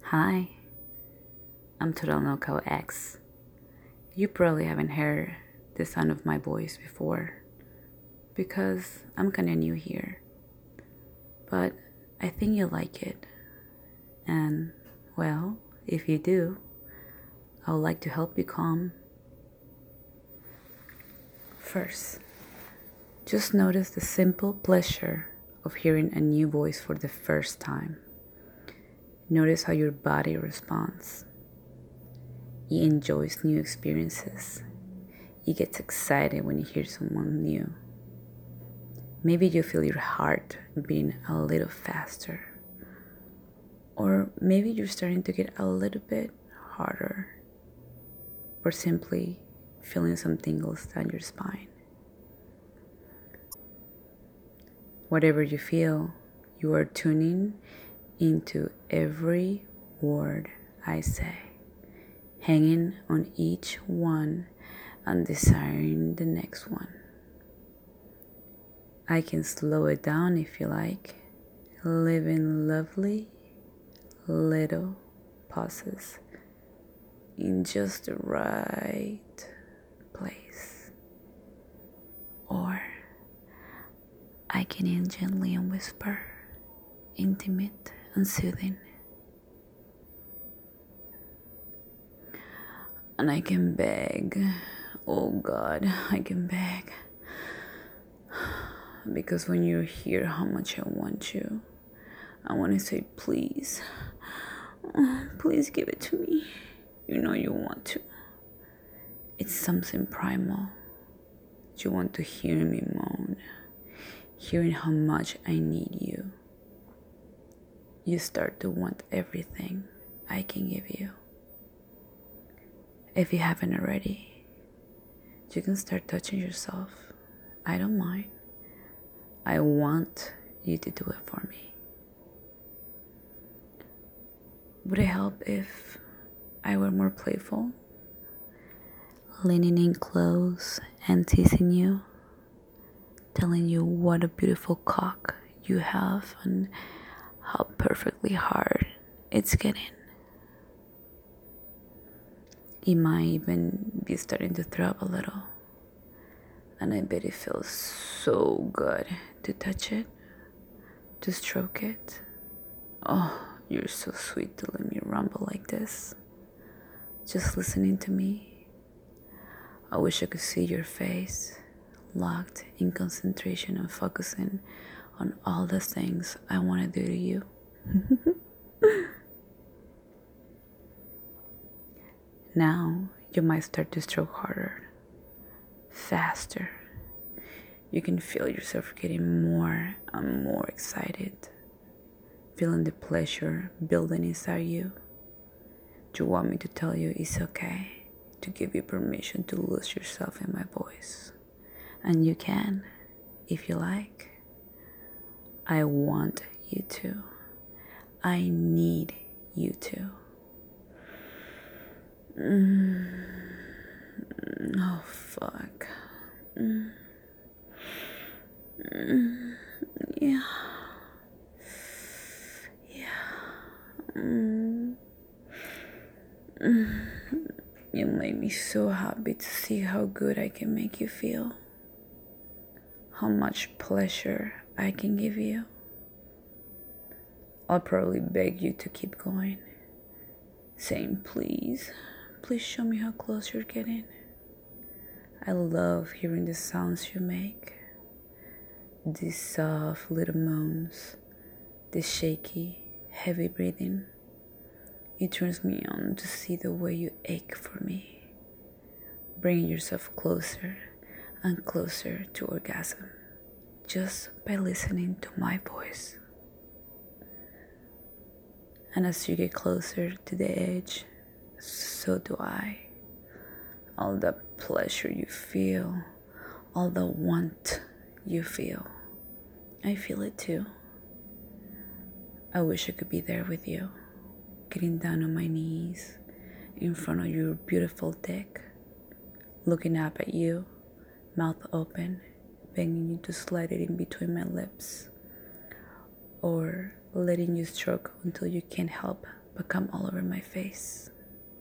Hi, I'm Total Knockout X. You probably haven't heard the sound of my voice before because I'm kinda new here. But I think you'll like it. And, well, if you do, I would like to help you calm. First, just notice the simple pleasure of hearing a new voice for the first time. Notice how your body responds. It enjoys new experiences. It gets excited when you hear someone new. Maybe you feel your heart beating a little faster. Or maybe you're starting to get a little bit harder. Or simply feeling some tingles down your spine. Whatever you feel, you are tuning into every word I say, hanging on each one and desiring the next one. I can slow it down if you like, leaving lovely little pauses in just the right place. Or I can end gently and whisper, intimate and soothing. And I can beg, oh God, I can beg. Because when you hear how much I want you, I want to say, please, please give it to me. You know you want to. It's something primal. You want to hear me moan, hearing how much I need you. You start to want everything I can give you. If you haven't already, you can start touching yourself. I don't mind. I want you to do it for me. Would it help if I were more playful? Leaning in close and teasing you, telling you what a beautiful cock you have and how perfectly hard it's getting. It might even be starting to throw up a little. And I bet it feels so good to touch it, to stroke it. Oh, you're so sweet to let me rumble like this. Just listening to me. I wish I could see your face, locked in concentration and focusing on all the things I want to do to you. Now, you might start to stroke harder, faster. You can feel yourself getting more and more excited, feeling the pleasure building inside you. You want me to tell you it's okay, to give you permission to lose yourself in my voice. And you can, if you like. I want you to. I need you to. Oh, fuck. Yeah. You made me so happy to see how good I can make you feel. How much pleasure I can give you. I'll probably beg you to keep going, saying, please show me how close you're getting. I love hearing the sounds you make. These soft little moans, this shaky, heavy breathing. It turns me on to see the way you ache for me, bringing yourself closer and closer to orgasm, just by listening to my voice. And as you get closer to the edge, so do I. All the pleasure you feel, all the want you feel, I feel it too. I wish I could be there with you, getting down on my knees in front of your beautiful dick, looking up at you, mouth open, begging you to slide it in between my lips, or letting you stroke until you can't help but come all over my face.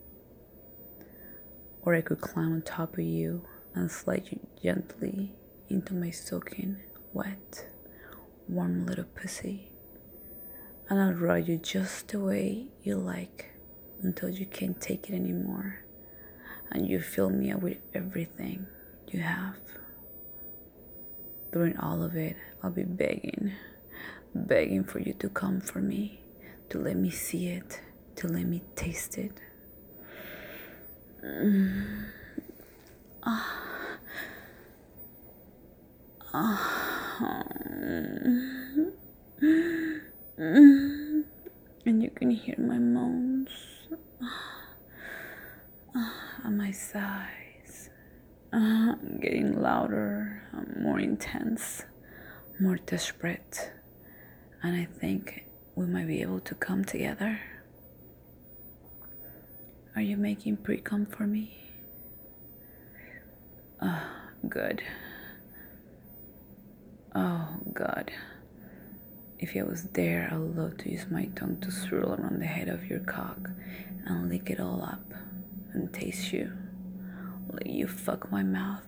Or I could climb on top of you and slide you gently into my soaking, wet, warm little pussy. And I'll ride you just the way you like until you can't take it anymore. And you fill me up with everything you have. During all of it, I'll be begging for you to come for me, to let me see it, to let me taste it. And you can hear my moans and my sighs getting louder, more intense, more desperate. And I think we might be able to come together. Are you making pre-cum for me? Good. Oh, God. If I was there, I would love to use my tongue to swirl around the head of your cock and lick it all up and taste you. Let you fuck my mouth.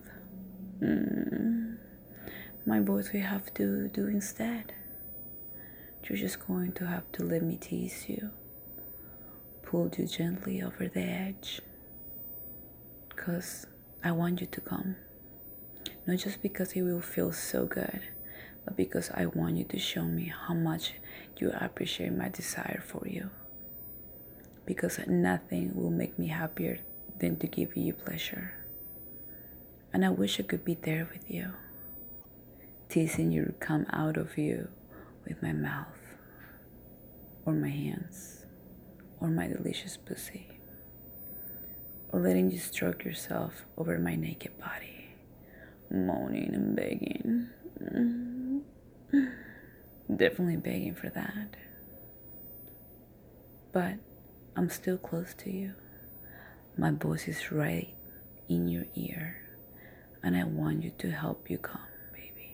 My voice we have to do instead. You're just going to have to let me tease you. Pull you gently over the edge. 'Cause I want you to come. Not just because it will feel so good, but because I want you to show me how much you appreciate my desire for you. Because nothing will make me happier than to give you pleasure. And I wish I could be there with you, teasing you to come out of you with my mouth, or my hands, or my delicious pussy, or letting you stroke yourself over my naked body, moaning and begging. Definitely begging for that. But I'm still close to you. My voice is right in your ear, and I want you to help you come, baby.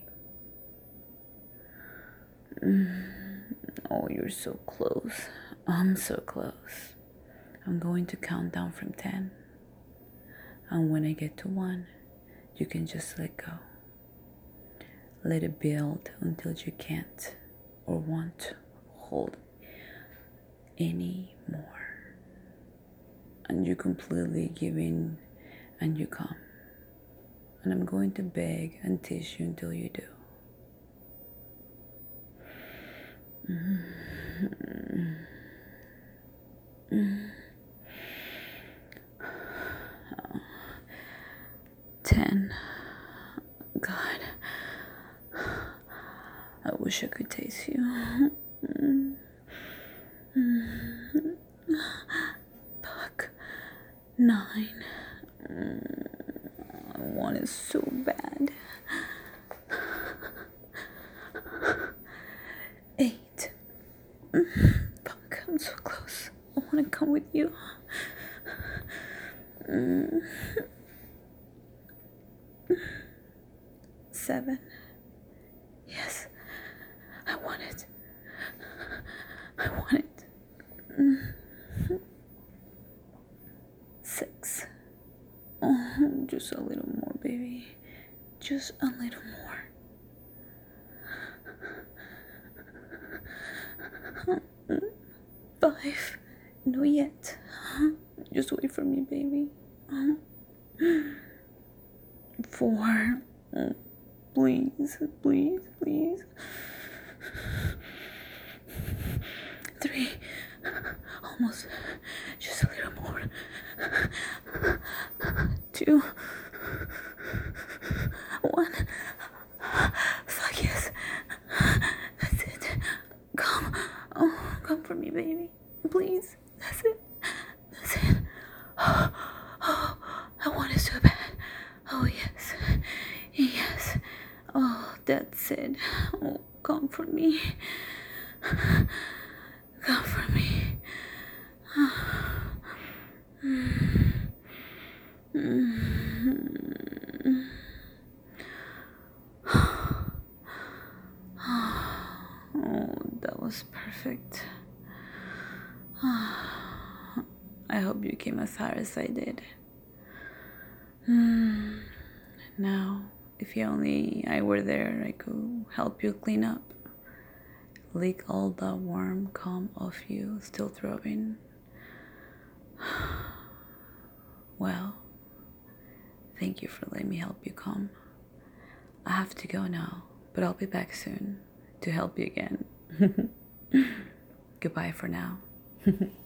Oh, you're so close. I'm so close. I'm going to count down from 10. And when I get to 1, you can just let go. Let it build until you can't or won't hold any more. And you completely give in and you come. And I'm going to beg and tease you until you do. Oh. 10. God. I wish I could taste you. Fuck. 9. I want it so bad. 8. Fuck, I'm so close. I want to come with you. 7. Yes, I want it. I want it. 6. Oh, just a little more, baby. Just a little more. 5. No yet. Just wait for me, baby. 4. Please, please, please. 3. Almost. Just a little more. 2. 1. Fuck yes. That's it. Come. Oh, come for me, baby. Please. That's it. That's it. Oh, I want it so bad. Oh, yes. Yes. Oh, that's it. Oh, come for me. Come for me. Oh, that was perfect. I hope you came as hard as I did. Now, if only I were there, I could help you clean up. Lick all the warm calm off you, still throbbing. Well, thank you for letting me help you calm. I have to go now, but I'll be back soon to help you again. Goodbye for now.